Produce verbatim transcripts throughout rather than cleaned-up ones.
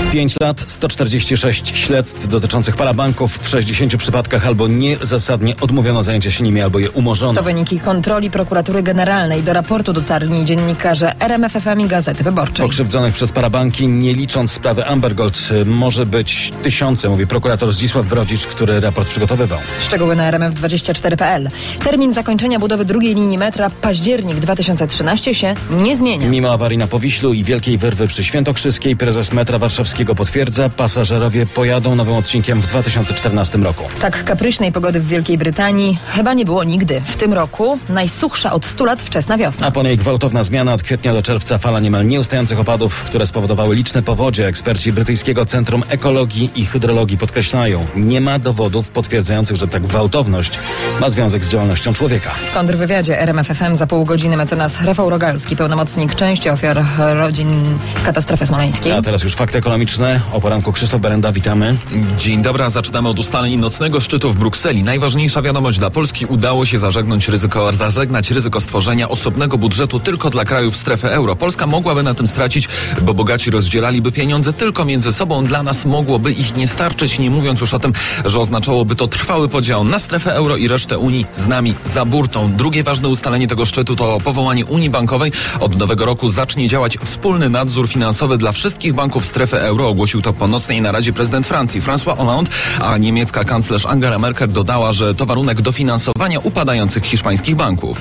pięć lat, sto czterdzieści sześć śledztw dotyczących parabanków. W sześćdziesięciu przypadkach albo niezasadnie odmówiono zajęcia się nimi, albo je umorzono. To wyniki kontroli Prokuratury Generalnej. Do raportu dotarli dziennikarze R M F F M i Gazety Wyborczej. Pokrzywdzonych przez parabanki, nie licząc sprawy Amber Gold, może być tysiące, mówi prokurator Zdzisław Brodzicz, który raport przygotowywał. Szczegóły na R M F dwadzieścia cztery kropka p l. Termin zakończenia budowy drugiej linii metra październik dwa tysiące trzynasty się nie zmienia. Mimo awarii na Powiślu i wielkiej wyrwy przy Świętokrzyskiej, prezes metra warszawskiego potwierdza, pasażerowie pojadą nowym odcinkiem w dwa tysiące czternastym roku. Tak kapryśnej pogody w Wielkiej Brytanii chyba nie było nigdy. W tym roku najsuchsza od stu lat wczesna wiosna. A po niej gwałtowna zmiana. Od kwietnia do czerwca fala niemal nieustających opadów, które spowodowały liczne powodzie. Eksperci brytyjskiego Centrum Ekologii i Hydrologii podkreślają, nie ma dowodów potwierdzających, że ta gwałtowność ma związek z działalnością człowieka. W kontrwywiadzie R M F F M za pół godziny mecenas Rafał Rogalski, pełnomocnik części ofiar rodzin katastrofy smoleńskiej. A teraz już fakty ekonomiczne. O poranku Krzysztof Berenda, witamy. Dzień dobry, a zaczynamy od ustaleń nocnego szczytu w Brukseli. Najważniejsza wiadomość dla Polski: udało się zażegnać ryzyko, zażegnać ryzyko stworzenia osobnego budżetu tylko dla krajów strefy euro. Polska mogłaby na tym stracić, bo bogaci rozdzielaliby pieniądze tylko między sobą. Dla nas mogłoby ich nie starczyć, nie mówiąc już o tym, że oznaczałoby to trwały podział na strefę euro i resztę Unii z nami za burtą. Drugie ważne ustalenie tego szczytu to powołanie Unii Bankowej. Od nowego roku zacznie działać wspólny nadzór finansowy dla wszystkich banków strefy euro. Ogłosił to po nocnej naradzie prezydent Francji François Hollande, a niemiecka kanclerz Angela Merkel dodała, że to warunek dofinansowania upadających hiszpańskich banków.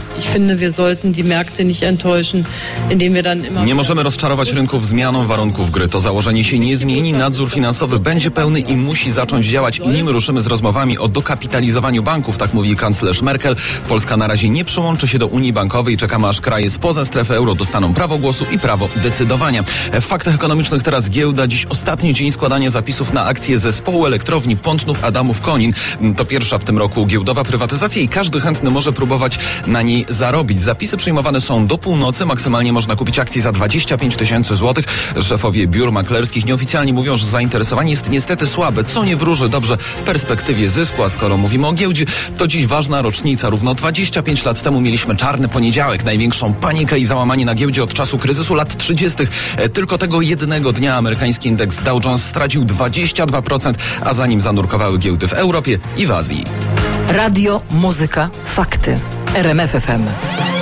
Nie możemy rozczarować rynków zmianą warunków gry. To założenie się nie zmieni. Nadzór finansowy będzie pełny i musi zacząć działać, nim ruszymy z rozmowami o dokapitalizowaniu banków, tak mówi kanclerz Merkel. Polska na razie nie przyłączy się do Unii Bankowej. Czekamy, aż kraje spoza strefy euro dostaną prawo głosu i prawo decydowania. W faktach ekonomicznych teraz giełda. Dziś ostatni dzień składania zapisów na akcje zespołu elektrowni Pątnów-Adamów-Konin. To pierwsza w tym roku giełdowa prywatyzacja i każdy chętny może próbować na niej zarobić. Zapisy przyjmowane są do północy. Maksymalnie można kupić akcje za dwadzieścia pięć tysięcy złotych. Szefowie biur maklerskich nieoficjalnie mówią, że zainteresowanie jest niestety słabe, co nie wróży dobrze perspektywie zysku. A skoro mówimy o giełdzie, to dziś ważna rocznica. Równo dwadzieścia pięć lat temu mieliśmy czarny poniedziałek, największą panikę i załamanie na giełdzie od czasu kryzysu lat trzydziestych. Tylko tego jednego dnia amerykański indeks Dow Jones stracił dwadzieścia dwa procent, a za nim zanurkowały giełdy w Europie i w Azji. Radio, muzyka, fakty. R M F F M.